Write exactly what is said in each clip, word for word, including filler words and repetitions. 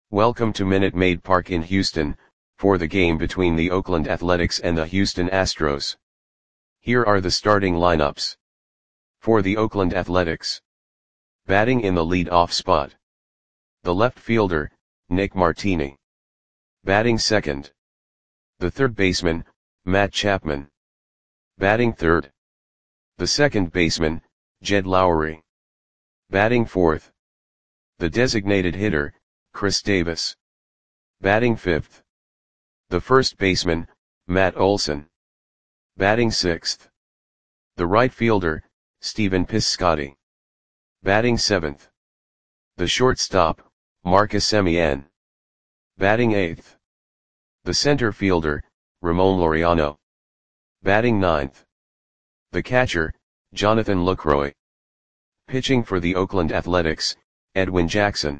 Welcome to Minute Maid Park in Houston, for the game between the Oakland Athletics and the Houston Astros. Here are the starting lineups. For the Oakland Athletics. Batting in the lead-off spot. The left fielder, Nick Martini. Batting second. The third baseman, Matt Chapman. Batting third. The second baseman, Jed Lowrie. Batting fourth. The designated hitter, Chris Davis. Batting fifth. The first baseman, Matt Olson. Batting sixth. The right fielder, Stephen Piscotty. Batting seventh. The shortstop, Marcus Semien. Batting eighth. The center fielder, Ramon Laureano. Batting ninth. The catcher, Jonathan Lucroy. Pitching for the Oakland Athletics, Edwin Jackson.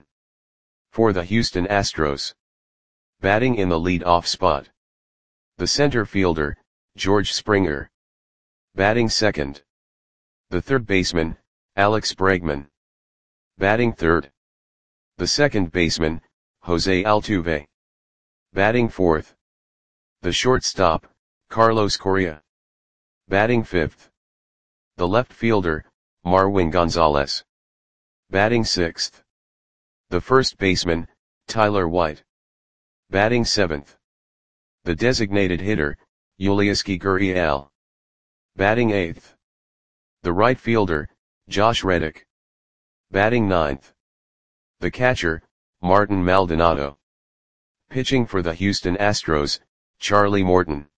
For the Houston Astros. Batting in the lead-off spot. The center fielder, George Springer. Batting second. The third baseman, Alex Bregman. Batting third. The second baseman, Jose Altuve. Batting fourth. The shortstop, Carlos Correa. Batting fifth. The left fielder, Marwin Gonzalez. Batting sixth. The first baseman, Tyler White. Batting seventh. The designated hitter, Yulieski Gurriel. Batting eighth. The right fielder, Josh Reddick. Batting ninth. The catcher, Martin Maldonado. Pitching for the Houston Astros, Charlie Morton.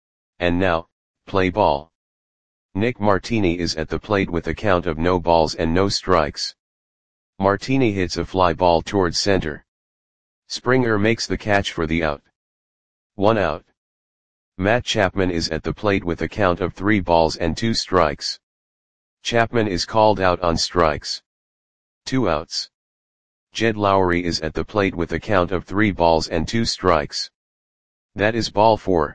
And now, play ball. Nick Martini is at the plate with a count of no balls and no strikes. Martini hits a fly ball towards center. Springer makes the catch for the out. One out. Matt Chapman is at the plate with a count of three balls and two strikes. Chapman is called out on strikes. Two outs. Jed Lowrie is at the plate with a count of three balls and two strikes. That is ball four.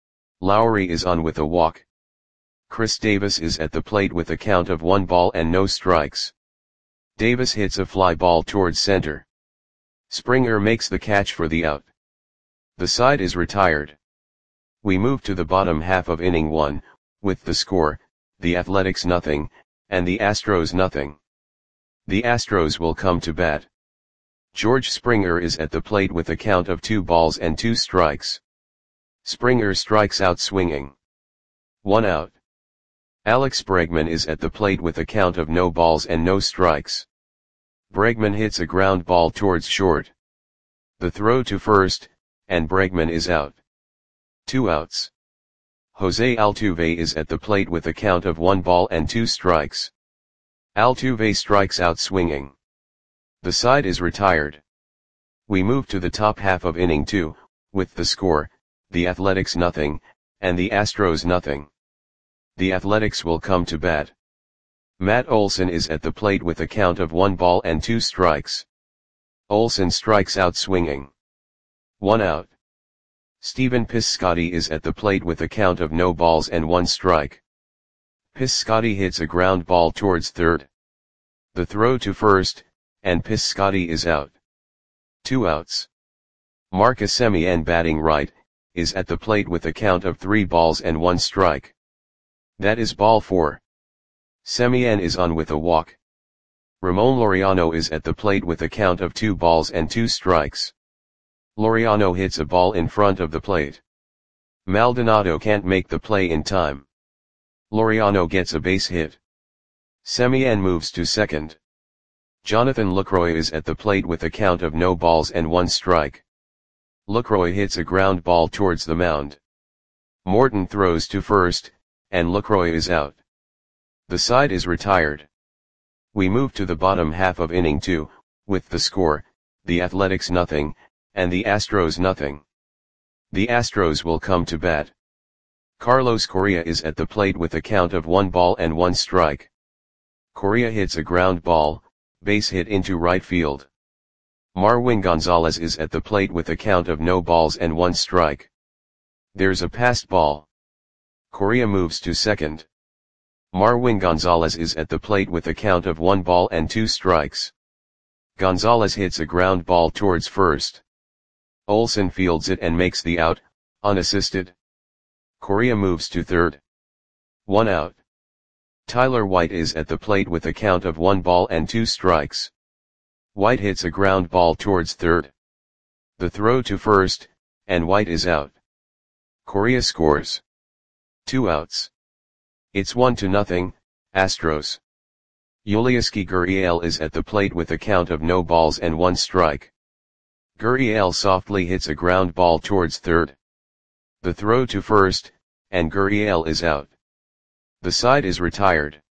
Lowrie is on with a walk. Chris Davis is at the plate with a count of one ball and no strikes. Davis hits a fly ball towards center. Springer makes the catch for the out. The side is retired. We move to the bottom half of inning one, with the score, the Athletics nothing, and the Astros nothing. The Astros will come to bat. George Springer is at the plate with a count of two balls and two strikes. Springer strikes out swinging. One out. Alex Bregman is at the plate with a count of no balls and no strikes. Bregman hits a ground ball towards short. The throw to first, and Bregman is out. Two outs. Jose Altuve is at the plate with a count of one ball and two strikes. Altuve strikes out swinging. The side is retired. We move to the top half of inning two, with the score, the Athletics nothing, and the Astros nothing. The Athletics will come to bat. Matt Olson is at the plate with a count of one ball and two strikes. Olson strikes out swinging. One out. Stephen Piscotty is at the plate with a count of no balls and one strike. Piscotty hits a ground ball towards third. The throw to first, and Piscotty is out. Two outs. Marcus Semien, batting right, is at the plate with a count of three balls and one strike. That is ball four. Semien is on with a walk. Ramon Laureano is at the plate with a count of two balls and two strikes. Laureano hits a ball in front of the plate. Maldonado can't make the play in time. Laureano gets a base hit. Semien moves to second. Jonathan Lucroy is at the plate with a count of no balls and one strike. Lucroy hits a ground ball towards the mound. Morton throws to first, and Lucroy is out. The side is retired. We move to the bottom half of inning two, with the score, the Athletics nothing, and the Astros nothing. The Astros will come to bat. Carlos Correa is at the plate with a count of one ball and one strike. Correa hits a ground ball, base hit into right field. Marwin Gonzalez is at the plate with a count of no balls and one strike. There's a passed ball. Correa moves to second. Marwin Gonzalez is at the plate with a count of one ball and two strikes. Gonzalez hits a ground ball towards first. Olsen fields it and makes the out, unassisted. Correa moves to third. One out. Tyler White is at the plate with a count of one ball and two strikes. White hits a ground ball towards third. The throw to first, and White is out. Correa scores. Two outs. It's one to nothing, Astros. Yulieski Gurriel is at the plate with a count of no balls and one strike. Gurriel softly hits a ground ball towards third. The throw to first, and Gurriel is out. The side is retired.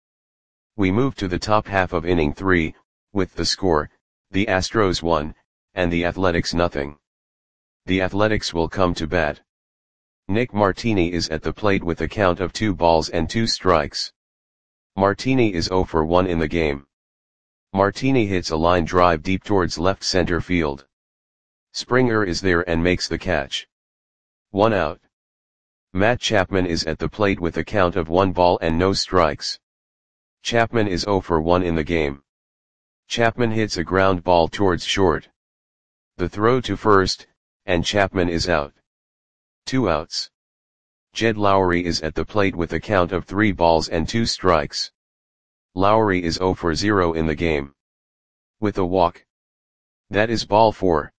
We move to the top half of inning three, with the score, the Astros one, and the Athletics nothing. The Athletics will come to bat. Nick Martini is at the plate with a count of two balls and two strikes. Martini is zero for one in the game. Martini hits a line drive deep towards left center field. Springer is there and makes the catch. One out. Matt Chapman is at the plate with a count of one ball and no strikes. Chapman is zero for one in the game. Chapman hits a ground ball towards short. The throw to first, and Chapman is out. Two outs. Jed Lowry is at the plate with a count of three balls and two strikes. Lowry is zero for zero in the game. With a walk. That is ball four.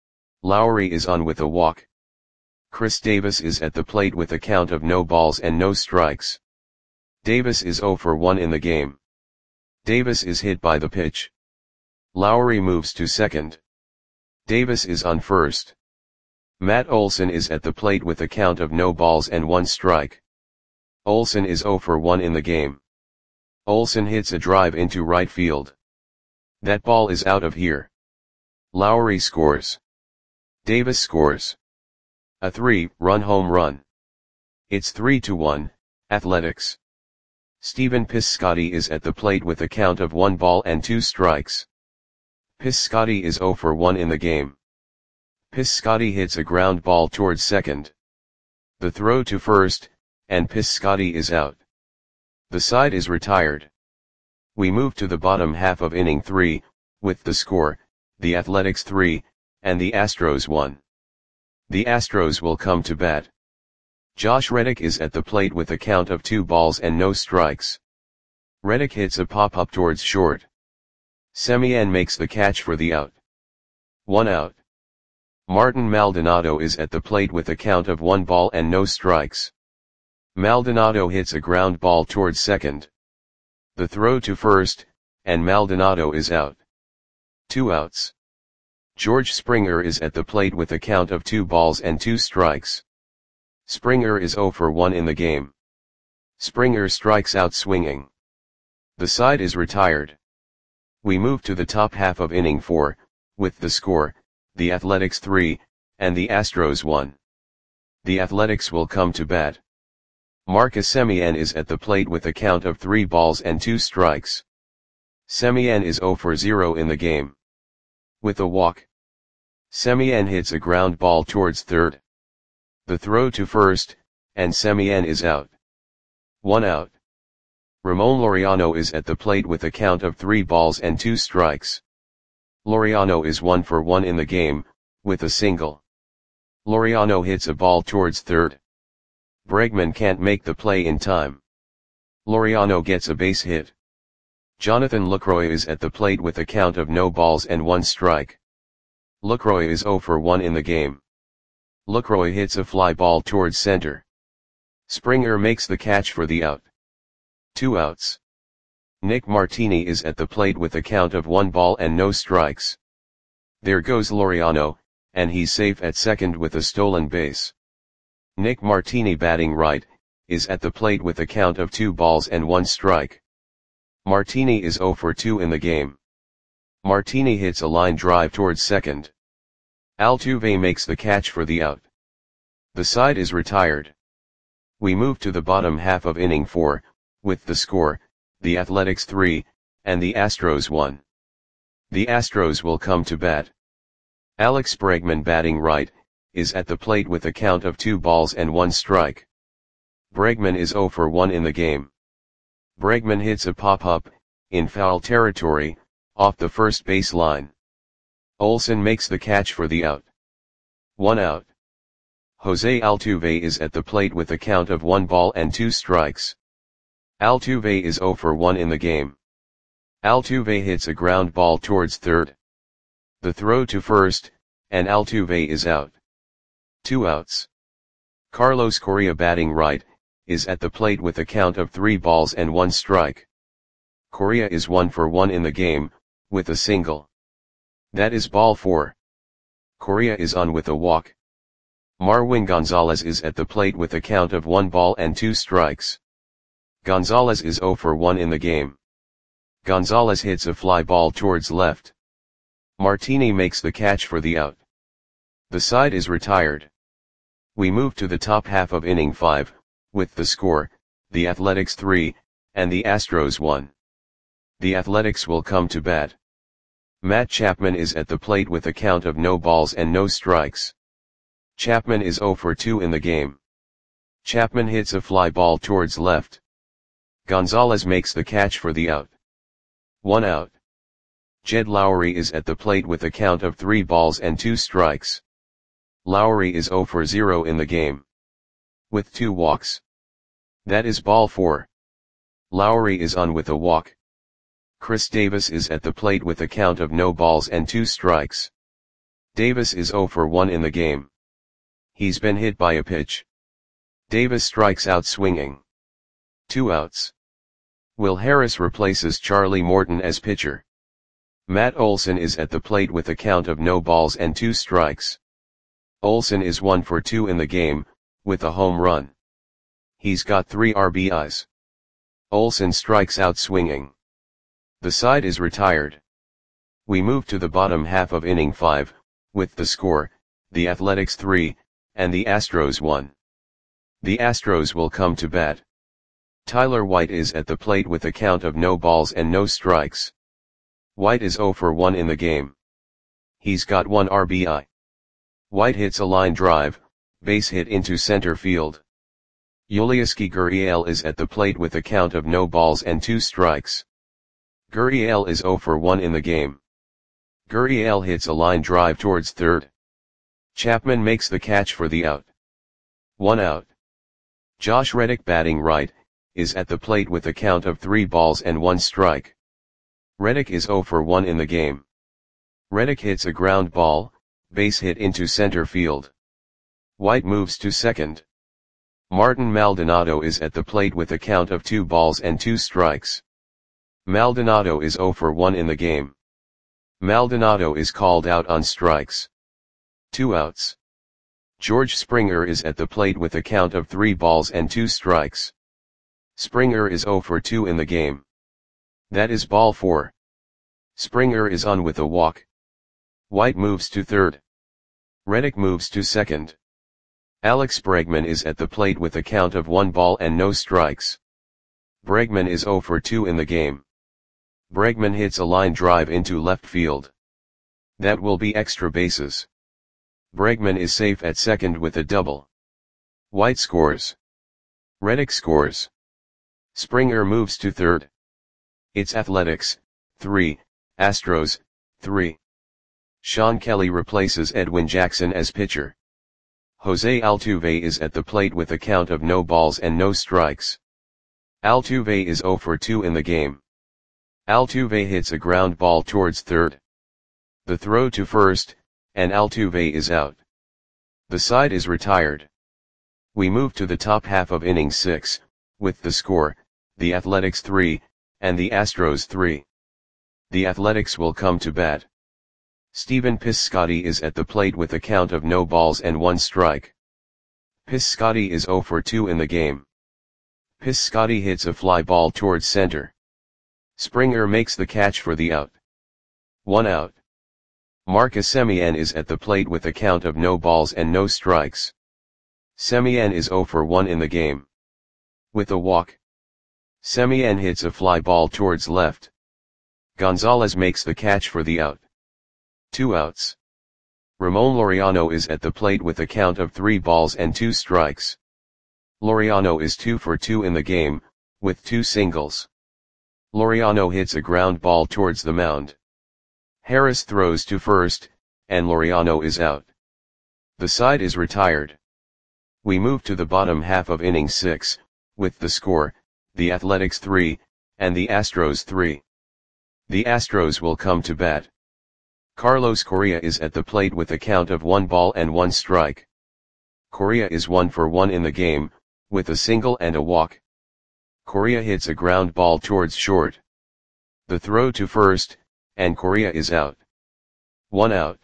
Lowry is on with a walk. Chris Davis is at the plate with a count of no balls and no strikes. Davis is zero for one in the game. Davis is hit by the pitch. Lowry moves to second. Davis is on first. Matt Olson is at the plate with a count of no balls and one strike. Olson is zero for one in the game. Olson hits a drive into right field. That ball is out of here. Lowry scores. Davis scores. A three-run home run. It's three to one, Athletics. Stephen Piscotty is at the plate with a count of one ball and two strikes. Piscotty is zero for one in the game. Piscotty hits a ground ball towards second. The throw to first, and Piscotty is out. The side is retired. We move to the bottom half of inning three, with the score, the Athletics three, and the Astros one. The Astros will come to bat. Josh Reddick is at the plate with a count of two balls and no strikes. Reddick hits a pop-up towards short. Semien makes the catch for the out. One out. Martin Maldonado is at the plate with a count of one ball and no strikes. Maldonado hits a ground ball towards second. The throw to first, and Maldonado is out. Two outs. George Springer is at the plate with a count of two balls and two strikes. Springer is zero for one in the game. Springer strikes out swinging. The side is retired. We move to the top half of inning four, with the score, the Athletics three, and the Astros one. The Athletics will come to bat. Marcus Semien is at the plate with a count of three balls and two strikes. Semien is zero for zero in the game. With a walk. Semien hits a ground ball towards third. The throw to first, and Semien is out. One out. Ramon Laureano is at the plate with a count of three balls and two strikes. Laureano is one for one in the game, with a single. Laureano hits a ball towards third. Bregman can't make the play in time. Laureano gets a base hit. Jonathan Lucroy is at the plate with a count of no balls and one strike. Lucroy is zero for one in the game. Lucroy hits a fly ball towards center. Springer makes the catch for the out. Two outs. Nick Martini is at the plate with a count of one ball and no strikes. There goes Laureano, and he's safe at second with a stolen base. Nick Martini, batting right, is at the plate with a count of two balls and one strike. Martini is zero for two in the game. Martini hits a line drive towards second. Altuve makes the catch for the out. The side is retired. We move to the bottom half of inning four, with the score, the Athletics three, and the Astros one. The Astros will come to bat. Alex Bregman, batting right, is at the plate with a count of two balls and one strike. Bregman is zero for one in the game. Bregman hits a pop-up, in foul territory, off the first base line. Olsen makes the catch for the out. One out. Jose Altuve is at the plate with a count of one ball and two strikes. Altuve is zero for one in the game. Altuve hits a ground ball towards third. The throw to first, and Altuve is out. Two outs. Carlos Correa, batting right, is at the plate with a count of three balls and one strike. Correa is one for one in the game, with a single. That is ball four. Correa is on with a walk. Marwin Gonzalez is at the plate with a count of one ball and two strikes. Gonzalez is zero for one in the game. Gonzalez hits a fly ball towards left. Martini makes the catch for the out. The side is retired. We move to the top half of inning five, with the score, the Athletics three, and the Astros one. The Athletics will come to bat. Matt Chapman is at the plate with a count of no balls and no strikes. Chapman is zero for two in the game. Chapman hits a fly ball towards left. Gonzalez makes the catch for the out. One out. Jed Lowry is at the plate with a count of three balls and two strikes. Lowry is zero for zero in the game. With two walks. That is ball four. Lowry is on with a walk. Chris Davis is at the plate with a count of no balls and two strikes. Davis is zero for one in the game. He's been hit by a pitch. Davis strikes out swinging. Two outs. Will Harris replaces Charlie Morton as pitcher. Matt Olson is at the plate with a count of no balls and two strikes. Olson is one for two in the game, with a home run. He's got three R B Is. Olson strikes out swinging. The side is retired. We move to the bottom half of inning five, with the score, the Athletics three, and the Astros one. The Astros will come to bat. Tyler White is at the plate with a count of no balls and no strikes. White is zero for one in the game. He's got one R B I. White hits a line drive, base hit into center field. Yulieski Gurriel is at the plate with a count of no balls and two strikes. Gurriel is zero for one in the game. Gurriel hits a line drive towards third. Chapman makes the catch for the out. One out. Josh Reddick, batting right, is at the plate with a count of three balls and one strike. Reddick is zero for one in the game. Reddick hits a ground ball, base hit into center field. White moves to second. Martin Maldonado is at the plate with a count of two balls and two strikes. Maldonado is zero for one in the game. Maldonado is called out on strikes. Two outs. George Springer is at the plate with a count of three balls and two strikes. Springer is zero for two in the game. That is ball four. Springer is on with a walk. White moves to third. Reddick moves to second. Alex Bregman is at the plate with a count of one ball and no strikes. Bregman is zero for two in the game. Bregman hits a line drive into left field. That will be extra bases. Bregman is safe at second with a double. White scores. Reddick scores. Springer moves to third. It's Athletics, three, Astros, three. Sean Kelly replaces Edwin Jackson as pitcher. Jose Altuve is at the plate with a count of no balls and no strikes. Altuve is zero for two in the game. Altuve hits a ground ball towards third. The throw to first, and Altuve is out. The side is retired. We move to the top half of inning six, with the score, the Athletics three, and the Astros three. The Athletics will come to bat. Stephen Piscotty is at the plate with a count of no balls and one strike. Piscotty is zero for two in the game. Piscotty hits a fly ball towards center. Springer makes the catch for the out. One out. Marcus Semien is at the plate with a count of no balls and no strikes. Semien is zero for one in the game. With a walk. Semien hits a fly ball towards left. Gonzalez makes the catch for the out. Two outs. Ramon Laureano is at the plate with a count of three balls and two strikes. Laureano is two for two in the game, with two singles. Laureano hits a ground ball towards the mound. Harris throws to first, and Laureano is out. The side is retired. We move to the bottom half of inning six, with the score, the Athletics three, and the Astros three. The Astros will come to bat. Carlos Correa is at the plate with a count of one ball and one strike. Correa is one for one in the game, with a single and a walk. Correa hits a ground ball towards short. The throw to first, and Correa is out. One out.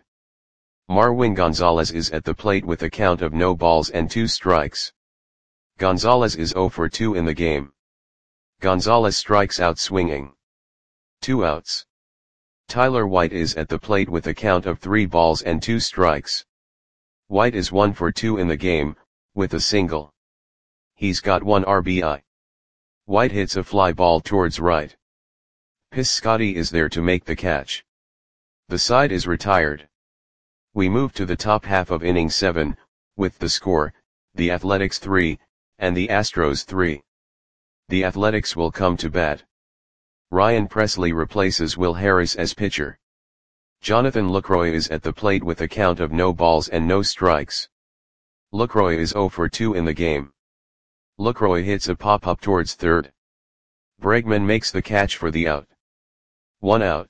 Marwin Gonzalez is at the plate with a count of no balls and two strikes. Gonzalez is zero for two in the game. Gonzalez strikes out swinging. Two outs. Tyler White is at the plate with a count of three balls and two strikes. White is one for two in the game, with a single. He's got one R B I. White hits a fly ball towards right. Piscotty is there to make the catch. The side is retired. We move to the top half of inning seven, with the score, the Athletics three, and the Astros three. The Athletics will come to bat. Ryan Presley replaces Will Harris as pitcher. Jonathan Lucroy is at the plate with a count of no balls and no strikes. Lucroy is zero for two in the game. Lucroy hits a pop-up towards third. Bregman makes the catch for the out. One out.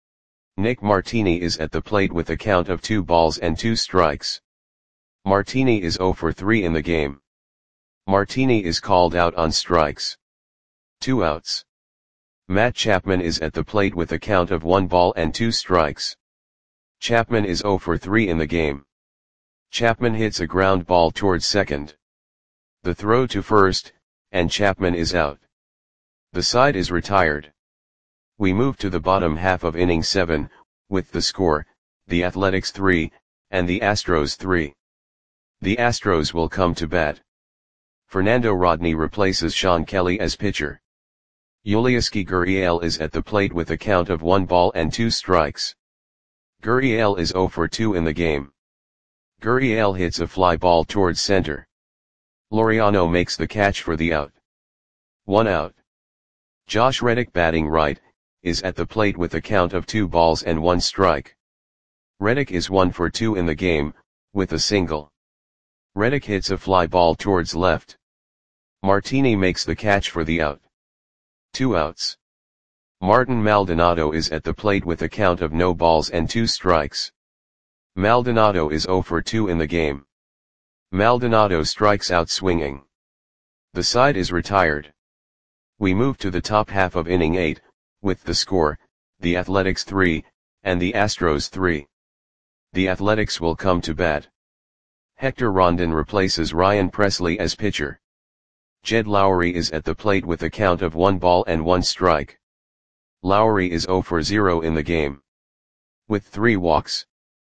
Nick Martini is at the plate with a count of two balls and two strikes. Martini is zero for three in the game. Martini is called out on strikes. Two outs. Matt Chapman is at the plate with a count of one ball and two strikes. Chapman is zero for three in the game. Chapman hits a ground ball towards second. The throw to first, and Chapman is out. The side is retired. We move to the bottom half of inning seven, with the score, the Athletics three, and the Astros three. The Astros will come to bat. Fernando Rodney replaces Sean Kelly as pitcher. Yulieski Gurriel is at the plate with a count of one ball and two strikes. Gurriel is zero for two in the game. Gurriel hits a fly ball towards center. Laureano makes the catch for the out. One out. Josh Reddick, batting right, is at the plate with a count of two balls and one strike. Reddick is one for two in the game, with a single. Reddick hits a fly ball towards left. Martini makes the catch for the out. Two outs. Martin Maldonado is at the plate with a count of no balls and two strikes. Maldonado is zero for two in the game. Maldonado strikes out swinging. The side is retired. We move to the top half of inning eight, with the score, the Athletics three, and the Astros three. The Athletics will come to bat. Hector Rondon replaces Ryan Presley as pitcher. Jed Lowry is at the plate with a count of one ball and one strike. Lowry is zero for zero in the game. With three walks.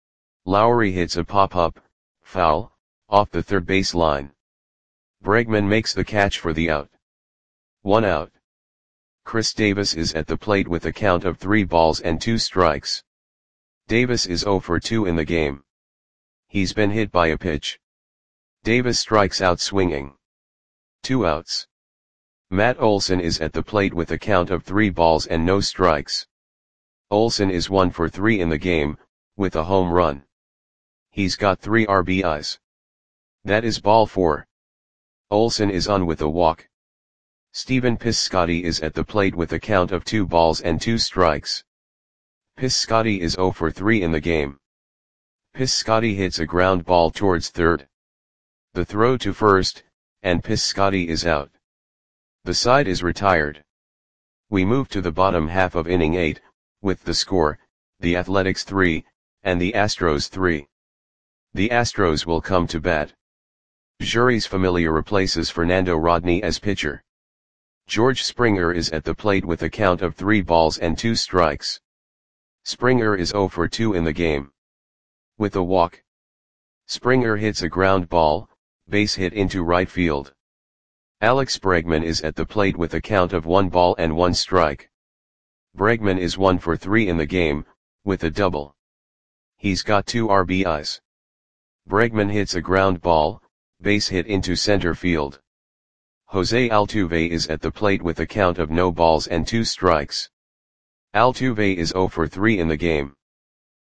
Lowry hits a pop-up, foul, off the third base line. Bregman makes the catch for the out. One out. Chris Davis is at the plate with a count of three balls and two strikes. Davis is zero for two in the game. He's been hit by a pitch. Davis strikes out swinging. Two outs. Matt Olson is at the plate with a count of three balls and no strikes. Olson is one for three in the game, with a home run. He's got three R B Is. That is ball four. Olson is on with a walk. Stephen Piscotty is at the plate with a count of two balls and two strikes. Piscotty is zero for three in the game. Piscotty hits a ground ball towards third. The throw to first, and Piscotty is out. The side is retired. We move to the bottom half of inning eight, with the score, the Athletics three, and the Astros three. The Astros will come to bat. Jeurys Familia replaces Fernando Rodney as pitcher. George Springer is at the plate with a count of three balls and two strikes. Springer is zero for two in the game. With a walk. Springer hits a ground ball, base hit into right field. Alex Bregman is at the plate with a count of one ball and one strike. Bregman is one for three in the game, with a double. He's got two R B Is. Bregman hits a ground ball, base hit into center field. Jose Altuve is at the plate with a count of no balls and two strikes. Altuve is zero for three in the game.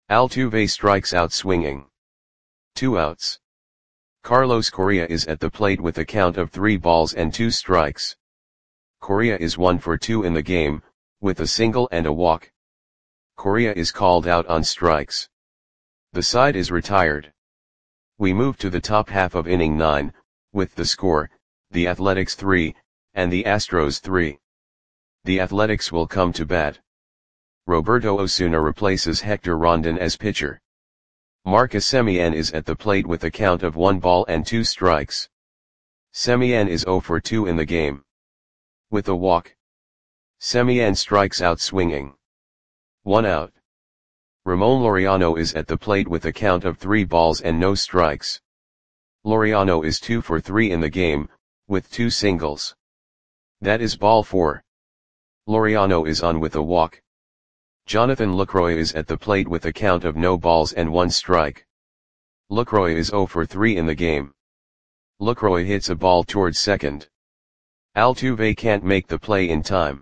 Altuve strikes out swinging. Two outs. Carlos Correa is at the plate with a count of three balls and two strikes. Correa is one for two in the game, with a single and a walk. Correa is called out on strikes. The side is retired. We move to the top half of inning nine, with the score, the Athletics three, and the Astros three. The Athletics will come to bat. Roberto Osuna replaces Hector Rondon as pitcher. Marcus Semien is at the plate with a count of one ball and two strikes. Semien is zero for two in the game. With a walk. Semien strikes out swinging. One out. Ramon Laureano is at the plate with a count of three balls and no strikes. Laureano is two for three in the game, with two singles. That is ball four. Laureano is on with a walk. Jonathan Lucroy is at the plate with a count of no balls and one strike. Lucroy is zero for three in the game. Lucroy hits a ball towards second. Altuve can't make the play in time.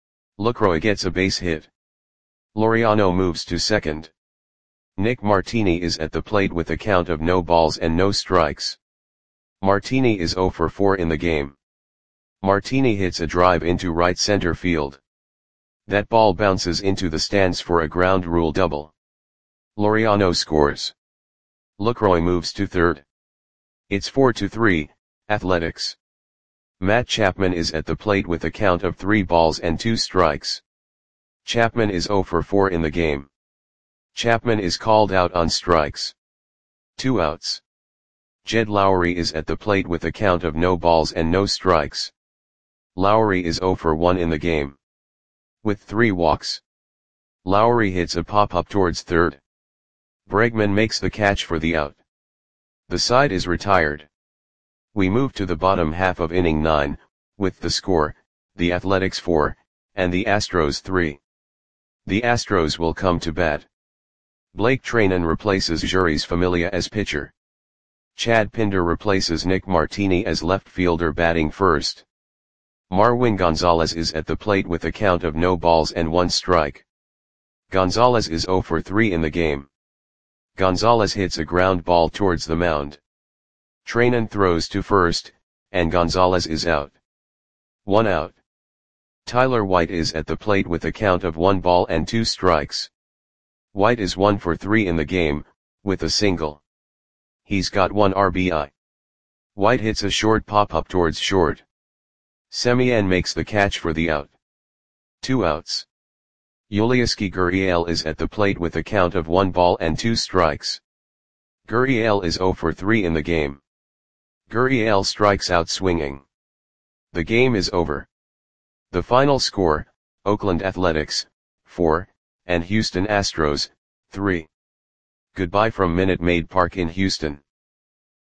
Lucroy gets a base hit. Laureano moves to second. Nick Martini is at the plate with a count of no balls and no strikes. Martini is zero for four in the game. Martini hits a drive into right center field. That ball bounces into the stands for a ground rule double. Laureano scores. Lucroy moves to third. It's four to three, Athletics. Matt Chapman is at the plate with a count of three balls and two strikes. Chapman is zero for four in the game. Chapman is called out on strikes. Two outs. Jed Lowry is at the plate with a count of no balls and no strikes. Lowry is zero for one in the game. With three walks. Lowry hits a pop-up towards third. Bregman makes the catch for the out. The side is retired. We move to the bottom half of inning nine, with the score, the Athletics four, and the Astros three. The Astros will come to bat. Blake Treinen replaces Jeurys Familia as pitcher. Chad Pinder replaces Nick Martini as left fielder batting first. Marwin Gonzalez is at the plate with a count of no balls and one strike. Gonzalez is zero for three in the game. Gonzalez hits a ground ball towards the mound. Treinen throws to first, and Gonzalez is out. One out. Tyler White is at the plate with a count of one ball and two strikes. White is one for three in the game, with a single. He's got one R B I. White hits a short pop-up towards short. Semien makes the catch for the out. Two outs. Yulieski Gurriel is at the plate with a count of one ball and two strikes. Gurriel is zero for three in the game. Gurriel strikes out swinging. The game is over. The final score, Oakland Athletics, four, and Houston Astros, three. Goodbye from Minute Maid Park in Houston.